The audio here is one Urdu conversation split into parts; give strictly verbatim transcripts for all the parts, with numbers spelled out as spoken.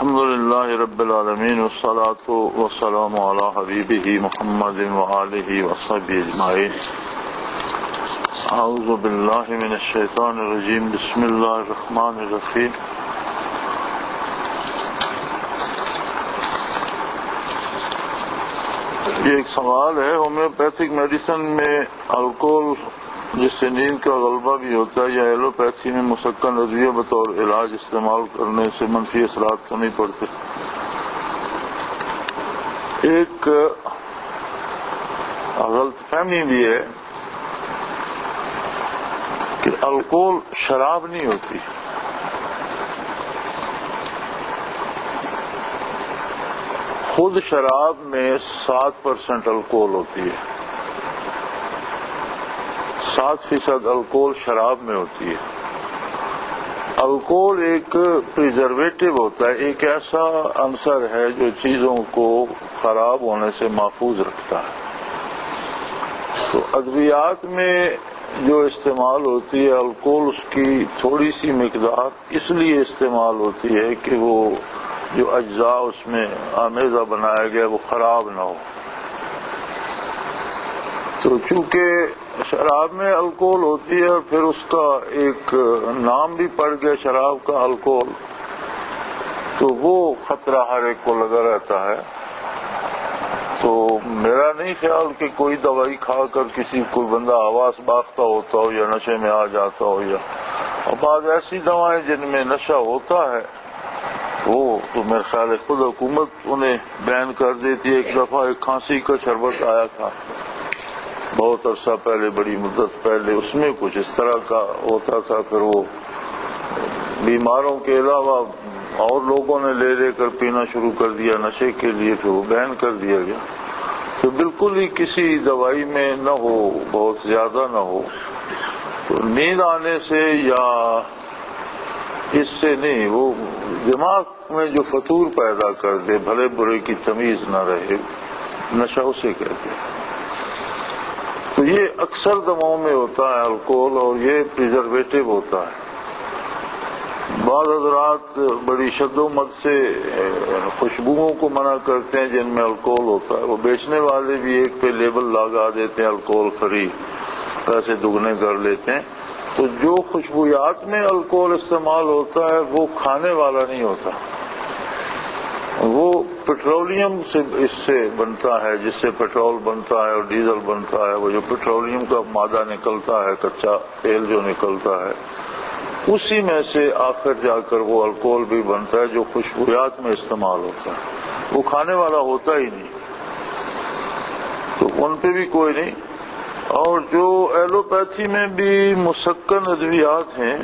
الحمد للہ رب العالمین والصلاة والسلام علی حبیبہ محمد وآلہ وصحبہ اجمعین. اعوذ باللہ من الشیطان الرجیم. بسم اللہ الرحمن الرحیم. یہ ایک سوال ہے، ہومیوپیتھک میڈیسن میں الکوہل جس سے نیند کا غلبہ بھی ہوتا ہے یا ایلوپیتھی میں مسکن ادویہ بطور علاج استعمال کرنے سے منفی اثرات تو نہیں پڑتے؟ ایک غلط فہمی بھی ہے کہ الکوہل شراب نہیں ہوتی. خود شراب میں سات پرسنٹ الکوہل ہوتی ہے، سات فیصد الکوہل شراب میں ہوتی ہے. الکوہل ایک پریزرویٹو ہوتا ہے، ایک ایسا عنصر ہے جو چیزوں کو خراب ہونے سے محفوظ رکھتا ہے. تو ادویات میں جو استعمال ہوتی ہے الکوہل، اس کی تھوڑی سی مقدار اس لیے استعمال ہوتی ہے کہ وہ جو اجزاء اس میں آمیزہ بنایا گیا وہ خراب نہ ہو. تو چونکہ شراب میں الکوہل ہوتی ہے اور پھر اس کا ایک نام بھی پڑ گیا شراب کا الکوہل، تو وہ خطرہ ہر ایک کو لگا رہتا ہے. تو میرا نہیں خیال کہ کوئی دوائی کھا کر کسی کوئی بندہ حواس باختہ ہوتا ہو یا نشے میں آ جاتا ہو، یا اور بعض ایسی دوائیں جن میں نشہ ہوتا ہے وہ تو میرے خیال ہے خود حکومت انہیں بین کر دیتی ہے. ایک دفعہ ایک کھانسی کا شربت آیا تھا بہت عرصہ پہلے، بڑی مدت پہلے، اس میں کچھ اس طرح کا ہوتا تھا. پھر وہ بیماروں کے علاوہ اور لوگوں نے لے لے کر پینا شروع کر دیا نشے کے لیے، پھر وہ بین کر دیا گیا. تو بالکل ہی کسی دوائی میں نہ ہو، بہت زیادہ نہ ہو. تو نیند آنے سے یا اس سے نہیں، وہ دماغ میں جو فطور پیدا کر دے، بھلے برے کی تمیز نہ رہے، نشہ اسے کہتے ہیں. تو یہ اکثر دواؤں میں ہوتا ہے الکوہل، اور یہ پریزرویٹو ہوتا ہے. بعض حضرات بڑی شد و مد سے خوشبوؤں کو منع کرتے ہیں جن میں الکوہل ہوتا ہے. وہ بیچنے والے بھی ایک پہ لیبل لگا دیتے ہیں الکوہل فری، پیسے دگنے کر لیتے ہیں. تو جو خوشبویات میں الکوہل استعمال ہوتا ہے وہ کھانے والا نہیں ہوتا، وہ پیٹرولیم سے اس سے بنتا ہے، جس سے پیٹرول بنتا ہے اور ڈیزل بنتا ہے. وہ جو پیٹرولیم کا مادہ نکلتا ہے، کچا تیل جو نکلتا ہے، اسی میں سے آخر جا کر وہ الکوہل بھی بنتا ہے جو خوشبویات میں استعمال ہوتا ہے. وہ کھانے والا ہوتا ہی نہیں، تو ان پہ بھی کوئی نہیں. اور جو ایلوپیتھی میں بھی مسکن ادویات ہیں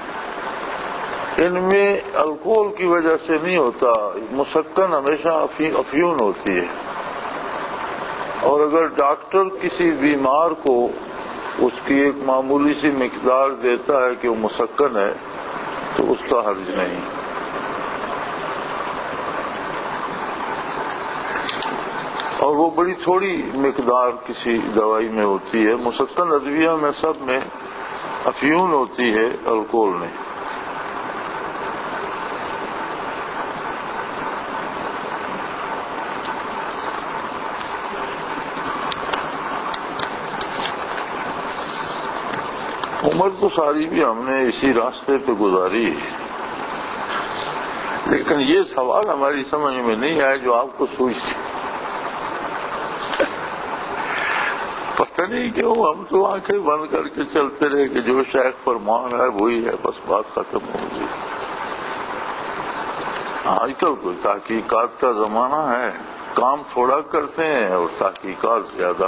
ان میں الکوہل کی وجہ سے نہیں ہوتا. مسکن ہمیشہ افیون ہوتی ہے، اور اگر ڈاکٹر کسی بیمار کو اس کی ایک معمولی سی مقدار دیتا ہے کہ وہ مسکن ہے تو اس کا حرج نہیں. اور وہ بڑی تھوڑی مقدار کسی دوائی میں ہوتی ہے. مسکن ادویہ میں سب میں افیون ہوتی ہے، الکوہل نہیں. عمر تو ساری بھی ہم نے اسی راستے پہ گزاری ہے، لیکن یہ سوال ہماری سمجھ میں نہیں آیا جو آپ کو سوچتے. پتہ نہیں کیوں ہم تو آنکھیں بند کر کے چلتے رہے کہ جو شیخ فرمان ہے وہی ہے، بس بات ختم ہو گئی. آج کل کوئی تحقیقات کا زمانہ ہے، کام تھوڑا کرتے ہیں اور تحقیقات زیادہ.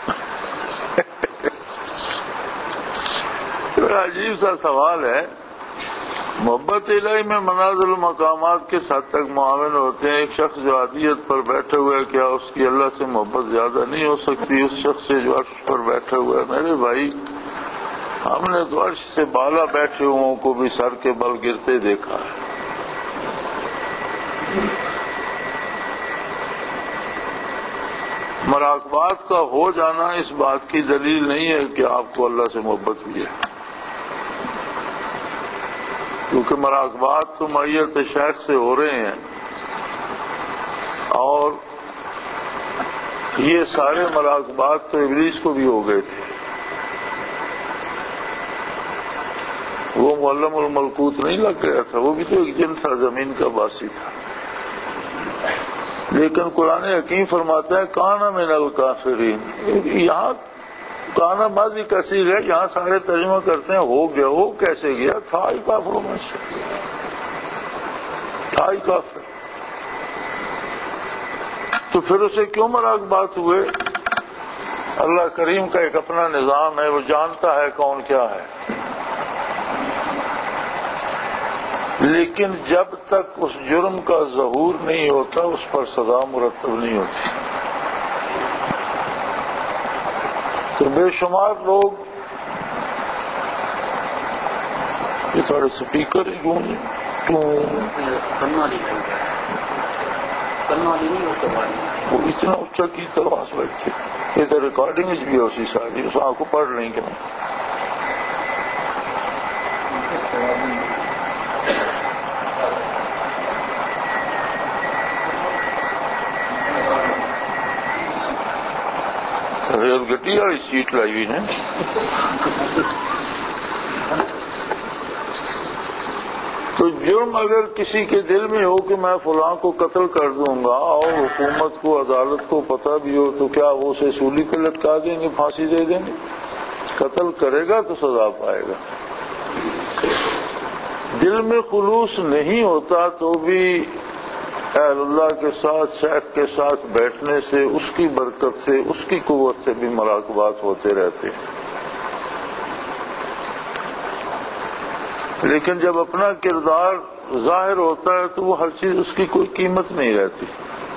عجیب سا سوال ہے. محبت الہی میں منازل المقامات کے حد تک معاون ہوتے ہیں. ایک شخص جو عادیت پر بیٹھے ہوئے ہے، کیا اس کی اللہ سے محبت زیادہ نہیں ہو سکتی اس شخص سے جو عرش پر بیٹھے ہوئے ہے؟ میرے بھائی، ہم نے تو عرش سے بالا بیٹھے ہوئوں کو بھی سر کے بل گرتے دیکھا ہے. مراقبات کا ہو جانا اس بات کی دلیل نہیں ہے کہ آپ کو اللہ سے محبت بھی ہے. کیونکہ مراقبات تو معیت شیخ سے ہو رہے ہیں، اور یہ سارے مراقبات تو ابلیس کو بھی ہو گئے تھے. وہ معلم الملکوت نہیں لگ گیا تھا، وہ بھی تو ایک جن تھا، زمین کا باسی تھا. لیکن قرآن حکیم فرماتا ہے کانا من الکافرین. یہاں کانا ماضی کثیر ہے، یہاں سارے ترجمہ کرتے ہیں ہو گیا. ہو کیسے گیا؟ تھا ہی کافروں میں سے، تھا ہی کافر. تو پھر اسے کیوں مراقبات ہوئے؟ اللہ کریم کا ایک اپنا نظام ہے، وہ جانتا ہے کون کیا ہے. لیکن جب تک اس جرم کا ظہور نہیں ہوتا اس پر سزا مرتب نہیں ہوتی. تو بے شمار لوگ، یہ تھوڑے اسپیکر ہی گونجے وہ اتنا اچھا کی طرح سے بیٹھتے. یہ تو ریکارڈنگ بھی ہے اسی ساری، اس آپ کو پڑھ لیں گے. ریل گٹی والی سیٹ لائی ہوئی نے. تو جرم اگر کسی کے دل میں ہو کہ میں فلاں کو قتل کر دوں گا، اور حکومت کو عدالت کو پتہ بھی ہو، تو کیا وہ اسے سولی پہ لٹکا دیں گے، پھانسی دے دیں گے؟ قتل کرے گا تو سزا پائے گا. دل میں خلوص نہیں ہوتا تو بھی اہل اللہ کے ساتھ، شیخ کے ساتھ بیٹھنے سے، اس کی برکت سے، اس کی قوت سے بھی مراقبات ہوتے رہتے ہیں. لیکن جب اپنا کردار ظاہر ہوتا ہے تو وہ ہر چیز اس کی کوئی قیمت نہیں رہتی.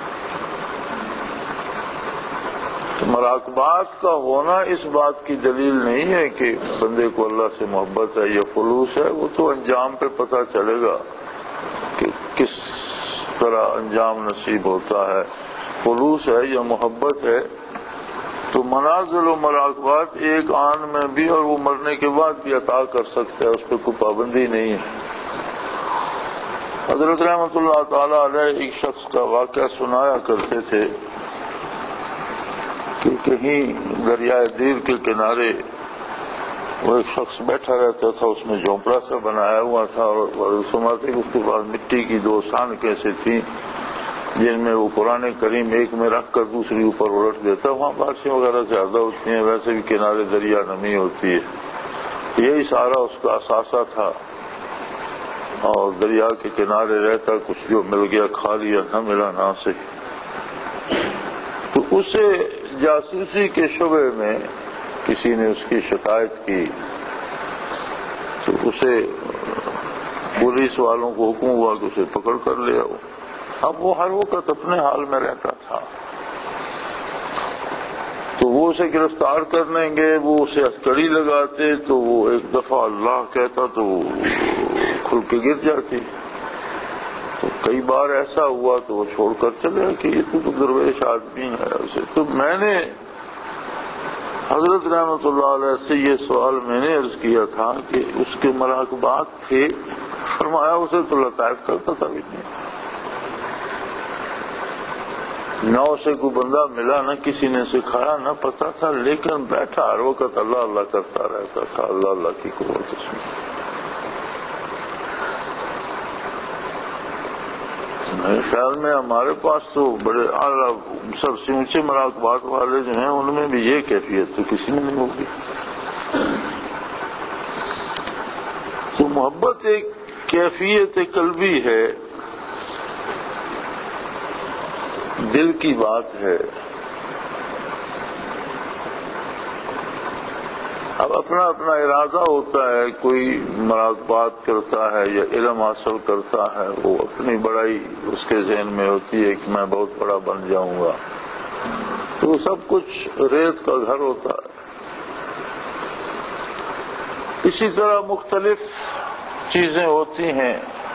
تو مراقبات کا ہونا اس بات کی دلیل نہیں ہے کہ بندے کو اللہ سے محبت ہے یا خلوص ہے. وہ تو انجام پہ پتہ چلے گا کہ کس طرح انجام نصیب ہوتا ہے، خلوص ہے یا محبت ہے. تو منازل و مراقبات ایک آن میں بھی، اور وہ مرنے کے بعد بھی عطا کر سکتا ہے، اس پہ کوئی پابندی نہیں ہے. حضرت رحمۃ اللہ تعالی علیہ ایک شخص کا واقعہ سنایا کرتے تھے کہ کہیں دریائے دیر کے کنارے وہ ایک شخص بیٹھا رہتا تھا، اس میں جھونپڑا سا بنایا ہوا تھا، اور سماتے اس کے پاس مٹی کی دو سانکیں سے تھیں جن میں وہ قرآن کریم ایک میں رکھ کر دوسری اوپر الٹ دیتا. وہاں بارشیں وغیرہ زیادہ ہوتی ہیں، ویسے بھی کنارے دریا نمی ہوتی ہے. یہی سارا اس کا اثاثہ تھا، اور دریا کے کنارے رہتا، کچھ جو مل گیا کھا لیا، نہ ملا نہ سے. تو اسے جاسوسی کے شعبے میں کسی نے اس کی شکایت کی، تو اسے پولیس والوں کو حکم ہوا کہ اسے پکڑ کر لے آؤ. اب وہ ہر وقت اپنے حال میں رہتا تھا، تو وہ اسے گرفتار کرنے گئے، وہ اسے ہتھکڑی لگاتے، تو وہ ایک دفعہ اللہ کہتا تو وہ کھل کے گر جاتی. تو کئی بار ایسا ہوا تو وہ چھوڑ کر چلے کہ یہ تو درویش آدمی ہے. اسے تو میں نے حضرت رحمۃ اللہ علیہ سے یہ سوال میں نے عرض کیا تھا کہ اس کے مراقبات تھے. فرمایا اسے تو لطائف کا پتہ بھی نہیں، نہ اسے کوئی بندہ ملا، نہ کسی نے سکھایا، نہ پتہ تھا، لیکن بیٹھا ہر وقت اللہ اللہ کرتا رہتا تھا. اللہ اللہ کی قوت اس میں. میرے خیال میں ہمارے پاس تو بڑے اعلیٰ سب سے اونچے مراقبات والے جو ہیں ان میں بھی یہ کیفیت تو کسی میں نہیں ہوگی. تو محبت ایک کیفیت قلبی ہے، دل کی بات ہے. اب اپنا اپنا ارادہ ہوتا ہے، کوئی مراقبات کرتا ہے یا علم حاصل کرتا ہے، وہ اپنی بڑائی اس کے ذہن میں ہوتی ہے کہ میں بہت بڑا بن جاؤں گا، تو سب کچھ ریت کا گھر ہوتا ہے. اسی طرح مختلف چیزیں ہوتی ہیں.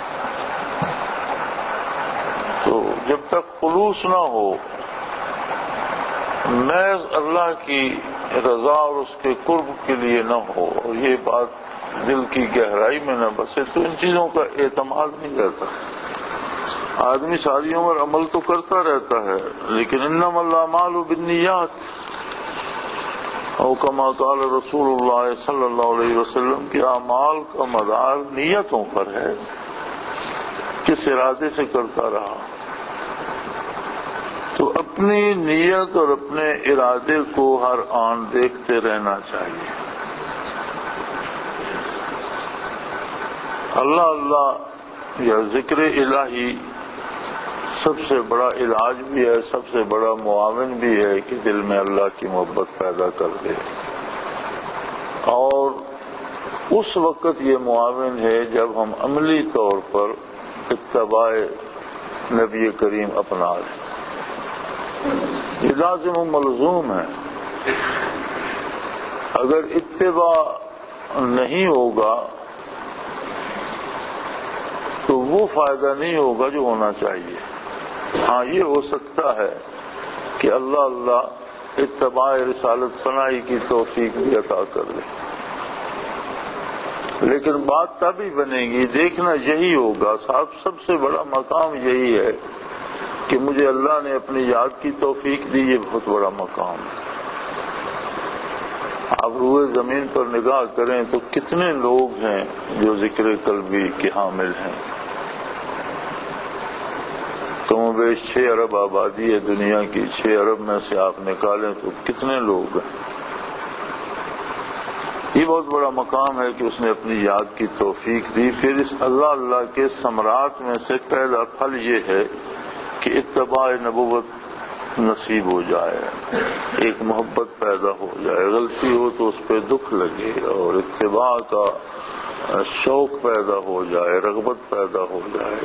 تو جب تک خلوص نہ ہو، محض اللہ کی رضا اور اس کے قرب کے لیے نہ ہو، اور یہ بات دل کی گہرائی میں نہ بسے تو ان چیزوں کا اعتماد نہیں رہتا. آدمی ساری عمر عمل تو کرتا رہتا ہے لیکن انما الاعمال بالنیات، او کما قال رسول اللہ صلی اللہ علیہ وسلم کہ اعمال کا مدار نیتوں پر ہے، کس ارادے سے کرتا رہا. تو اپنی نیت اور اپنے ارادے کو ہر آن دیکھتے رہنا چاہیے. اللہ اللہ یا ذکر الہی سب سے بڑا علاج بھی ہے، سب سے بڑا معاون بھی ہے کہ دل میں اللہ کی محبت پیدا کر دے. اور اس وقت یہ معاون ہے جب ہم عملی طور پر اتباع نبی کریم اپنا لیں. یہ لازم و ملزوم ہے. اگر اتباع نہیں ہوگا تو وہ فائدہ نہیں ہوگا جو ہونا چاہیے. ہاں یہ ہو سکتا ہے کہ اللہ اللہ اتباع رسالت پناہی کی توفیق بھی عطا کر دے، لیکن بات تبھی بنے گی، دیکھنا یہی ہوگا. صاحب سب سے بڑا مقام یہی ہے کہ مجھے اللہ نے اپنی یاد کی توفیق دی، یہ بہت بڑا مقام ہے. آپ روئے زمین پر نگاہ کریں تو کتنے لوگ ہیں جو ذکر قلبی کے حامل ہیں. کم و بیش چھ ارب آبادی ہے دنیا کی، چھ ارب میں سے آپ نکالیں تو کتنے لوگ ہیں. یہ بہت بڑا مقام ہے کہ اس نے اپنی یاد کی توفیق دی. پھر اس اللہ اللہ کے ثمرات میں سے پہلا پھل یہ ہے کہ اتباع نبوت نصیب ہو جائے، ایک محبت پیدا ہو جائے. غلطی ہو تو اس پہ دکھ لگے اور اتباع کا شوق پیدا ہو جائے، رغبت پیدا ہو جائے.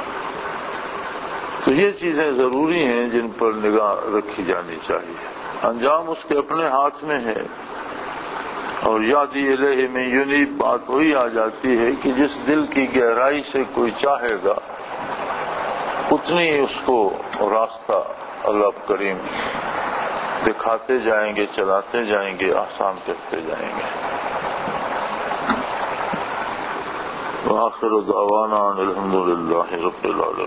تو یہ چیزیں ضروری ہیں جن پر نگاہ رکھی جانی چاہیے. انجام اس کے اپنے ہاتھ میں ہے. اور یادی الہ میں یونیب بات وہی آ جاتی ہے کہ جس دل کی گہرائی سے کوئی چاہے گا اتنی اس کو راستہ اللہ کریم دکھاتے جائیں گے، چلاتے جائیں گے، آسان کرتے جائیں گے. وآخر دعوانا الحمد للہ رب العالمین.